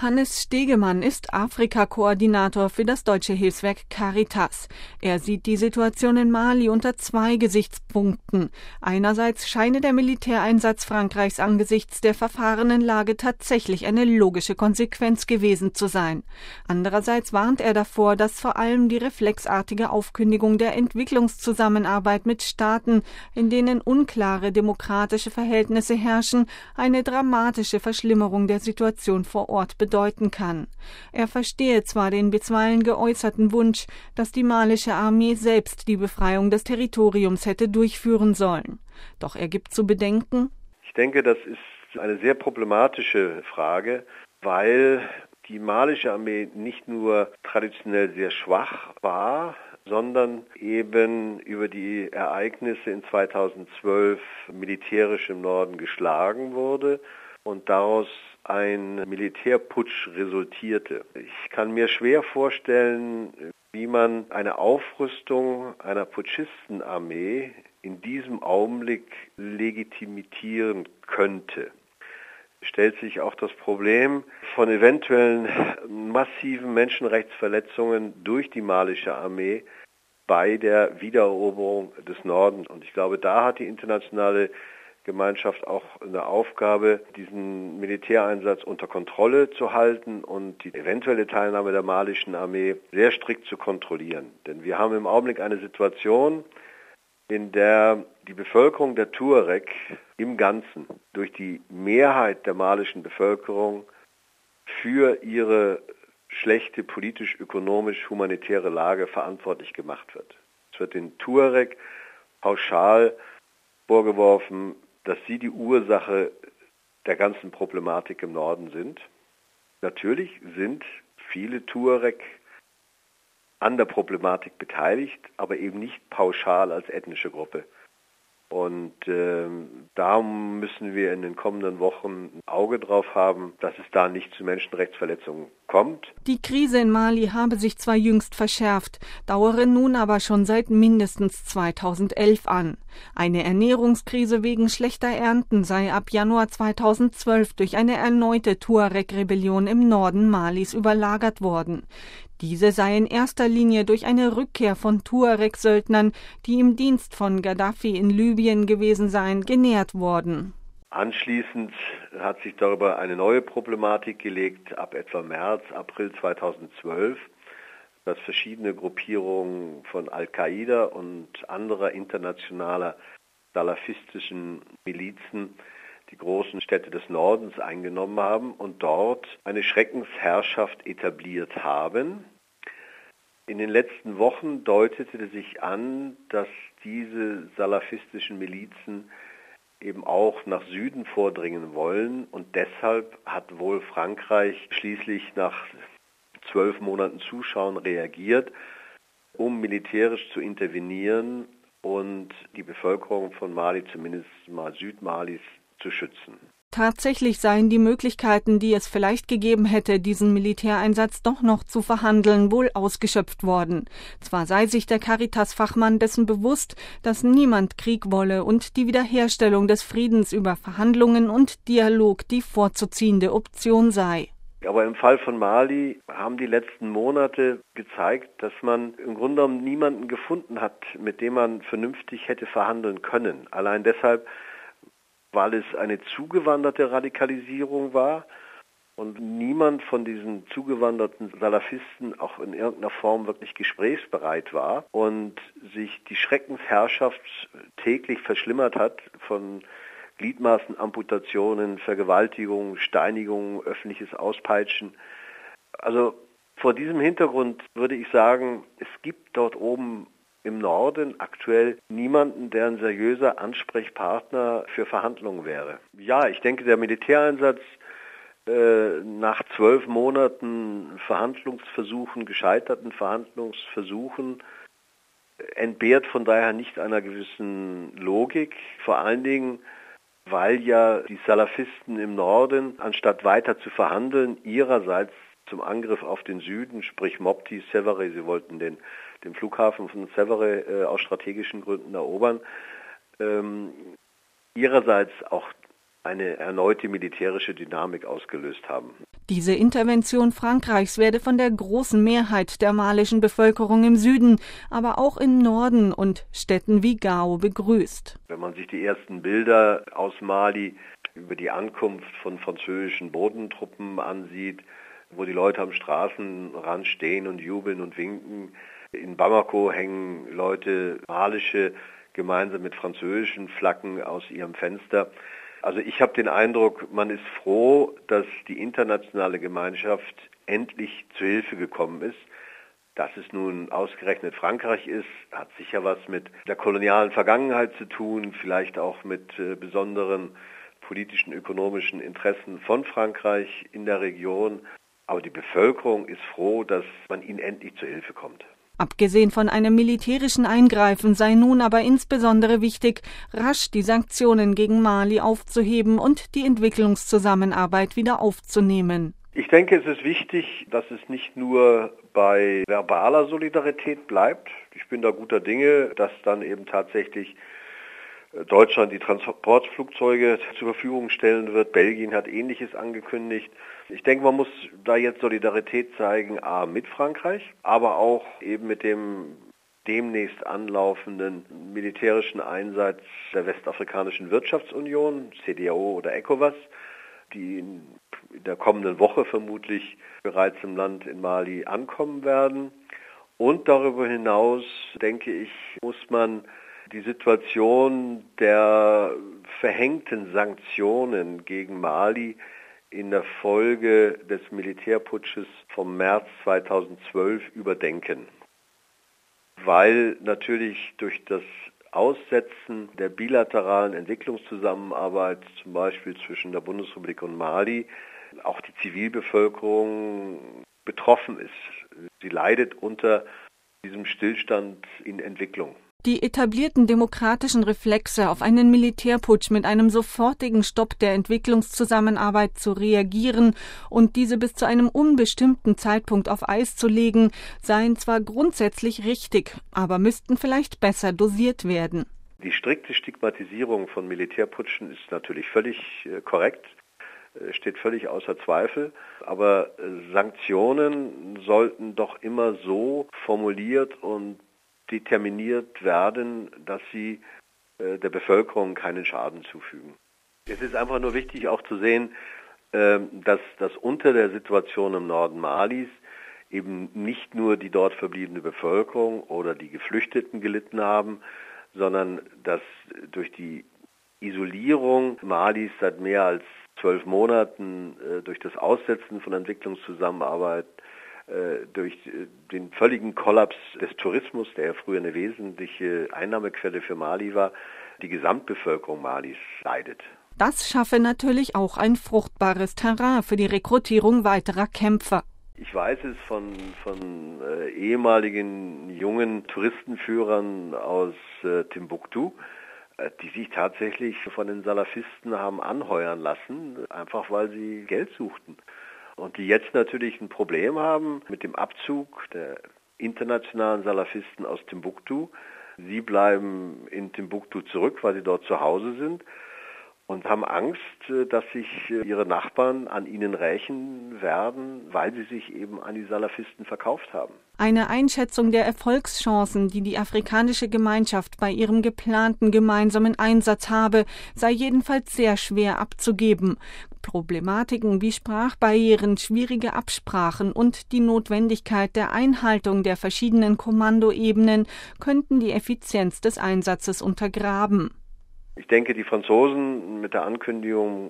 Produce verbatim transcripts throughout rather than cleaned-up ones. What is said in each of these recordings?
Hannes Stegemann ist Afrika-Koordinator für das deutsche Hilfswerk Caritas. Er sieht die Situation in Mali unter zwei Gesichtspunkten. Einerseits scheine der Militäreinsatz Frankreichs angesichts der verfahrenen Lage tatsächlich eine logische Konsequenz gewesen zu sein. Andererseits warnt er davor, dass vor allem die reflexartige Aufkündigung der Entwicklungszusammenarbeit mit Staaten, in denen unklare demokratische Verhältnisse herrschen, eine dramatische Verschlimmerung der Situation vor Ort bedeuten kann. Er verstehe zwar den bisweilen geäußerten Wunsch, dass die malische Armee selbst die Befreiung des Territoriums hätte durchführen sollen. Doch er gibt zu bedenken: Ich denke, das ist eine sehr problematische Frage, weil die malische Armee nicht nur traditionell sehr schwach war, sondern eben über die Ereignisse in zweitausendzwölf militärisch im Norden geschlagen wurde und daraus ein Militärputsch resultierte. Ich kann mir schwer vorstellen, wie man eine Aufrüstung einer Putschistenarmee in diesem Augenblick legitimieren könnte. Es stellt sich auch das Problem von eventuellen massiven Menschenrechtsverletzungen durch die malische Armee bei der Wiedereroberung des Nordens. Und ich glaube, da hat die internationale Gemeinschaft auch eine Aufgabe, diesen Militäreinsatz unter Kontrolle zu halten und die eventuelle Teilnahme der malischen Armee sehr strikt zu kontrollieren. Denn wir haben im Augenblick eine Situation, in der die Bevölkerung der Tuareg im Ganzen durch die Mehrheit der malischen Bevölkerung für ihre schlechte politisch, ökonomisch, humanitäre Lage verantwortlich gemacht wird. Es wird den Tuareg pauschal vorgeworfen, dass sie die Ursache der ganzen Problematik im Norden sind. Natürlich sind viele Tuareg an der Problematik beteiligt, aber eben nicht pauschal als ethnische Gruppe. Und äh, da müssen wir in den kommenden Wochen ein Auge drauf haben, dass es da nicht zu Menschenrechtsverletzungen kommt. Die Krise in Mali habe sich zwar jüngst verschärft, dauere nun aber schon seit mindestens zweitausendelf an. Eine Ernährungskrise wegen schlechter Ernten sei ab Januar zweitausendzwölf durch eine erneute Tuareg-Rebellion im Norden Malis überlagert worden. Diese sei in erster Linie durch eine Rückkehr von Tuareg-Söldnern, die im Dienst von Gaddafi in Libyen gewesen seien, genährt worden. Anschließend hat sich darüber eine neue Problematik gelegt, ab etwa März, April zweitausendzwölf, dass verschiedene Gruppierungen von Al-Qaida und anderer internationaler salafistischen Milizen die großen Städte des Nordens eingenommen haben und dort eine Schreckensherrschaft etabliert haben. In den letzten Wochen deutete sich an, dass diese salafistischen Milizen eben auch nach Süden vordringen wollen und deshalb hat wohl Frankreich schließlich nach zwölf Monaten Zuschauen reagiert, um militärisch zu intervenieren und die Bevölkerung von Mali, zumindest mal Südmalis, zu schützen. Tatsächlich seien die Möglichkeiten, die es vielleicht gegeben hätte, diesen Militäreinsatz doch noch zu verhandeln, wohl ausgeschöpft worden. Zwar sei sich der Caritas-Fachmann dessen bewusst, dass niemand Krieg wolle und die Wiederherstellung des Friedens über Verhandlungen und Dialog die vorzuziehende Option sei. Aber im Fall von Mali haben die letzten Monate gezeigt, dass man im Grunde genommen niemanden gefunden hat, mit dem man vernünftig hätte verhandeln können. Allein deshalb, weil es eine zugewanderte Radikalisierung war und niemand von diesen zugewanderten Salafisten auch in irgendeiner Form wirklich gesprächsbereit war und sich die Schreckensherrschaft täglich verschlimmert hat von Gliedmaßenamputationen, Vergewaltigungen, Steinigungen, öffentliches Auspeitschen. Also vor diesem Hintergrund würde ich sagen, es gibt dort oben im Norden aktuell niemanden, der ein seriöser Ansprechpartner für Verhandlungen wäre. Ja, ich denke, der Militäreinsatz äh, nach zwölf Monaten Verhandlungsversuchen, gescheiterten Verhandlungsversuchen, entbehrt von daher nicht einer gewissen Logik. Vor allen Dingen, weil ja die Salafisten im Norden, anstatt weiter zu verhandeln, ihrerseits zum Angriff auf den Süden, sprich Mopti, Sévaré, sie wollten den, den Flughafen von Sévaré äh, aus strategischen Gründen erobern, ähm, ihrerseits auch eine erneute militärische Dynamik ausgelöst haben. Diese Intervention Frankreichs werde von der großen Mehrheit der malischen Bevölkerung im Süden, aber auch im Norden und Städten wie Gao begrüßt. Wenn man sich die ersten Bilder aus Mali über die Ankunft von französischen Bodentruppen ansieht, wo die Leute am Straßenrand stehen und jubeln und winken. In Bamako hängen Leute malische gemeinsam mit französischen Flaggen aus ihrem Fenster. Also ich habe den Eindruck, man ist froh, dass die internationale Gemeinschaft endlich zu Hilfe gekommen ist. Dass es nun ausgerechnet Frankreich ist, hat sicher was mit der kolonialen Vergangenheit zu tun, vielleicht auch mit äh, besonderen politischen, ökonomischen Interessen von Frankreich in der Region. Aber die Bevölkerung ist froh, dass man ihnen endlich zu Hilfe kommt. Abgesehen von einem militärischen Eingreifen sei nun aber insbesondere wichtig, rasch die Sanktionen gegen Mali aufzuheben und die Entwicklungszusammenarbeit wieder aufzunehmen. Ich denke, es ist wichtig, dass es nicht nur bei verbaler Solidarität bleibt. Ich bin da guter Dinge, dass dann eben tatsächlich Deutschland die Transportflugzeuge zur Verfügung stellen wird. Belgien hat Ähnliches angekündigt. Ich denke, man muss da jetzt Solidarität zeigen, a, mit Frankreich, aber auch eben mit dem demnächst anlaufenden militärischen Einsatz der Westafrikanischen Wirtschaftsunion, C D A O oder ECOWAS, die in der kommenden Woche vermutlich bereits im Land in Mali ankommen werden. Und darüber hinaus, denke ich, muss man die Situation der verhängten Sanktionen gegen Mali in der Folge des Militärputsches vom März zweitausendzwölf überdenken. Weil natürlich durch das Aussetzen der bilateralen Entwicklungszusammenarbeit, zum Beispiel zwischen der Bundesrepublik und Mali, auch die Zivilbevölkerung betroffen ist. Sie leidet unter diesem Stillstand in Entwicklung. Die etablierten demokratischen Reflexe, auf einen Militärputsch mit einem sofortigen Stopp der Entwicklungszusammenarbeit zu reagieren und diese bis zu einem unbestimmten Zeitpunkt auf Eis zu legen, seien zwar grundsätzlich richtig, aber müssten vielleicht besser dosiert werden. Die strikte Stigmatisierung von Militärputschen ist natürlich völlig äh, korrekt, äh, steht völlig außer Zweifel, aber äh, Sanktionen sollten doch immer so formuliert und determiniert werden, dass sie äh, der Bevölkerung keinen Schaden zufügen. Es ist einfach nur wichtig auch zu sehen, äh, dass, dass unter der Situation im Norden Malis eben nicht nur die dort verbliebene Bevölkerung oder die Geflüchteten gelitten haben, sondern dass durch die Isolierung Malis seit mehr als zwölf Monaten, äh, durch das Aussetzen von Entwicklungszusammenarbeit, durch den völligen Kollaps des Tourismus, der ja früher eine wesentliche Einnahmequelle für Mali war, die Gesamtbevölkerung Malis leidet. Das schaffe natürlich auch ein fruchtbares Terrain für die Rekrutierung weiterer Kämpfer. Ich weiß es von, von äh, ehemaligen jungen Touristenführern aus äh, Timbuktu, äh, die sich tatsächlich von den Salafisten haben anheuern lassen, einfach weil sie Geld suchten. Und die jetzt natürlich ein Problem haben mit dem Abzug der internationalen Salafisten aus Timbuktu. Sie bleiben in Timbuktu zurück, weil sie dort zu Hause sind und haben Angst, dass sich ihre Nachbarn an ihnen rächen werden, weil sie sich eben an die Salafisten verkauft haben. Eine Einschätzung der Erfolgschancen, die die afrikanische Gemeinschaft bei ihrem geplanten gemeinsamen Einsatz habe, sei jedenfalls sehr schwer abzugeben. Problematiken wie Sprachbarrieren, schwierige Absprachen und die Notwendigkeit der Einhaltung der verschiedenen Kommandoebenen könnten die Effizienz des Einsatzes untergraben. Ich denke, die Franzosen mit der Ankündigung,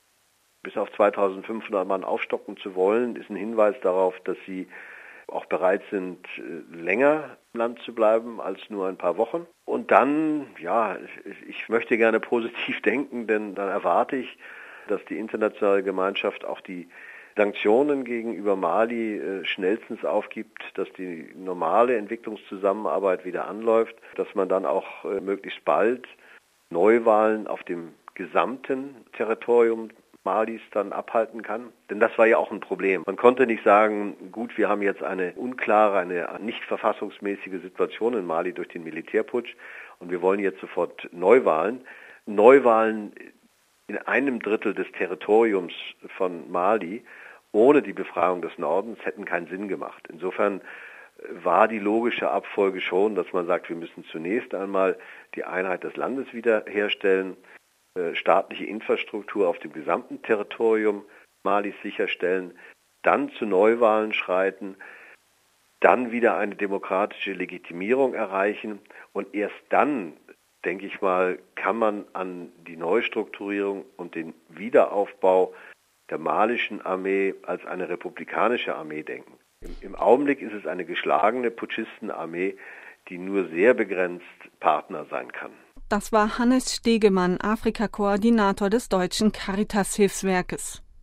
bis auf zweitausendfünfhundert Mann aufstocken zu wollen, ist ein Hinweis darauf, dass sie auch bereit sind, länger im Land zu bleiben als nur ein paar Wochen. Und dann, ja, ich möchte gerne positiv denken, denn dann erwarte ich, dass die internationale Gemeinschaft auch die Sanktionen gegenüber Mali äh, schnellstens aufgibt, dass die normale Entwicklungszusammenarbeit wieder anläuft, dass man dann auch äh, möglichst bald Neuwahlen auf dem gesamten Territorium Malis dann abhalten kann. Denn das war ja auch ein Problem. Man konnte nicht sagen, gut, wir haben jetzt eine unklare, eine nicht verfassungsmäßige Situation in Mali durch den Militärputsch und wir wollen jetzt sofort Neuwahlen. Neuwahlen in einem Drittel des Territoriums von Mali ohne die Befreiung des Nordens hätten keinen Sinn gemacht. Insofern war die logische Abfolge schon, dass man sagt, wir müssen zunächst einmal die Einheit des Landes wiederherstellen, staatliche Infrastruktur auf dem gesamten Territorium Malis sicherstellen, dann zu Neuwahlen schreiten, dann wieder eine demokratische Legitimierung erreichen und erst dann, denke ich mal, kann man an die Neustrukturierung und den Wiederaufbau der malischen Armee als eine republikanische Armee denken. Im, im Augenblick ist es eine geschlagene Putschistenarmee, die nur sehr begrenzt Partner sein kann. Das war Hannes Stegemann, Afrika-Koordinator des Deutschen Caritas-Hilfswerkes.